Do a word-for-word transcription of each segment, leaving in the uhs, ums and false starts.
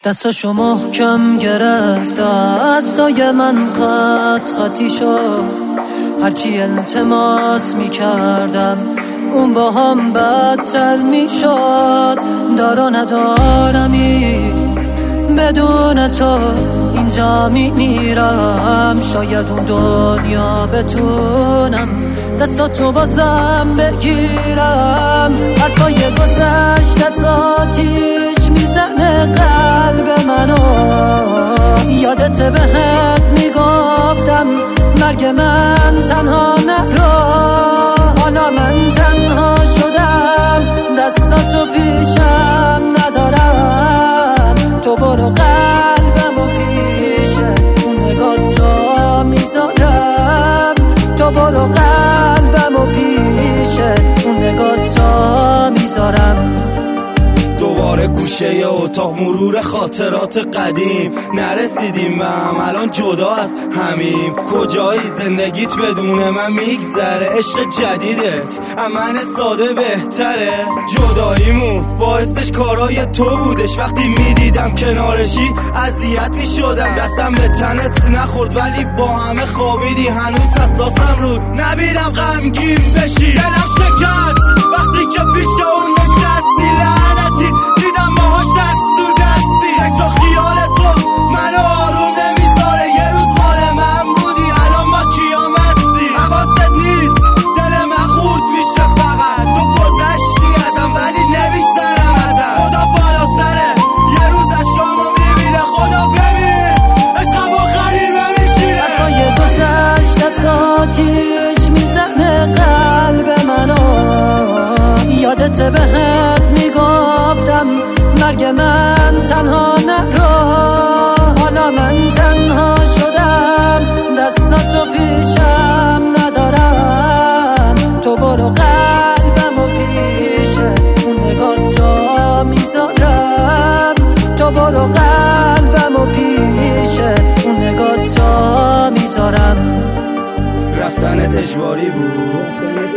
دستاشو محکم گرفت، دستای من خط خطی شد. هرچی التماس میکردم اون با هم بدتر میشد. دارو ندارمی بدون تو اینجا میمیرم. شاید اون دنیا بتونم دستاتو بازم بگیرم. حرفای گذشتت آتیش میزنه قلب منو. یادت بهت میگفتم مرگ من تنها نرو. حالا من تنها شدم، دستاتو پیشم ندارم. تو برو قلبم و پیشه اون نگاتو میذارم. تو برو قلبم و پیشه اون نگاتو میذارم. دوباره گوشه اتاق مرور خاطرات قدیم. نرسیدیم به هم الان جدا از همیم. کجایی زندگیت بدون من میگذره؟ عشق جدیدت من ساده بهتره. جداییمون باعثش کارای تو بودش. وقتی میدیدم کنارشی اذیت میشدم. دستم به تنت نخورد ولی با همه خوابیدی. هنوز حساسم رود نبینم غمگین بشی. دلم شکست وقتی که پیش اون نشستی. لعنتی دیدم باهاش دست تو دستی. فکر و خیال تو منو آروم نمیذاره. یه روز مال من بودی الان با کیا مستی. حواست نیست دل من خورد میشه فقط. تو گذشتی ازم ولی نمیگذرم ازم. خدا بالا سره یه روز اشکامو میبینه. خدا ببین عشقم با غریبه میشینه. حرفای گذشتت آتیش میزنه قلب منو. یادت بهت میگفتم مرگ من تنها نرو. حالا من تنها شدم، دستاتو پیشم ندارم. تو برو قلبم و پیشه اون نگاتو میذارم. تو برو قلبم و پیشه اون نگاتو میذارم. رفتنت اجباری بود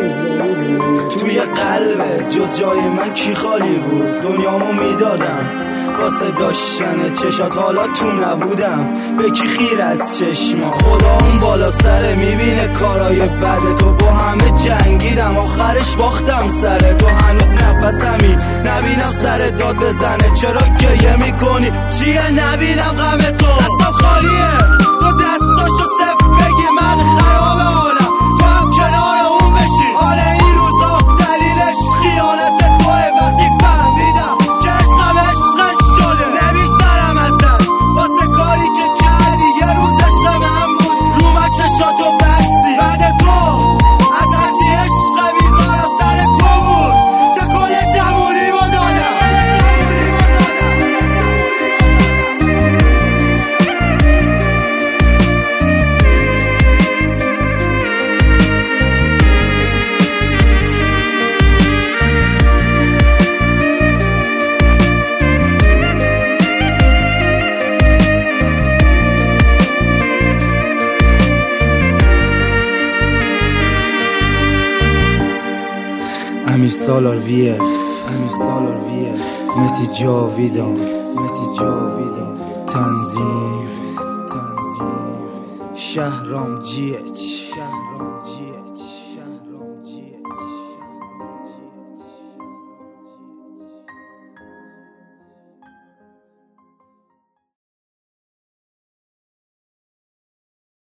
توی قلبه، جز جای من کی خالی بود؟ دنیامو میدادم واسه داشتن چشات. حالا تو نبودم به کی خیر از چشما. خدا اون بالا سره میبینه کارای بد تو. با همه جنگیدم آخرش باختم سر تو. هنوز نفسمی نبینم سر داد بزنه. چرا گریه میکنی؟ چیه نبینم غم تو؟ دستم خالیه تو دستاشو صفر بگی. من خراب حالم تو هم کنار اون بشی. حال این روزا دلیلش خیانت توه. وقتی فهمیدم که عشقم عشقش شده نمیگذرم ازت. واسه کاری که کردی یه روز عشق من بود. رو من چشاتو بستی. بعد تو از هرچی عشق بیزارم سر تو بود. تکل جوونی رو دادم. امیر سالار وی اف امیر سالار وی اف مهدی جاویدان مهدی جاویدان تنظیم تنظیم شهرام جی اچ.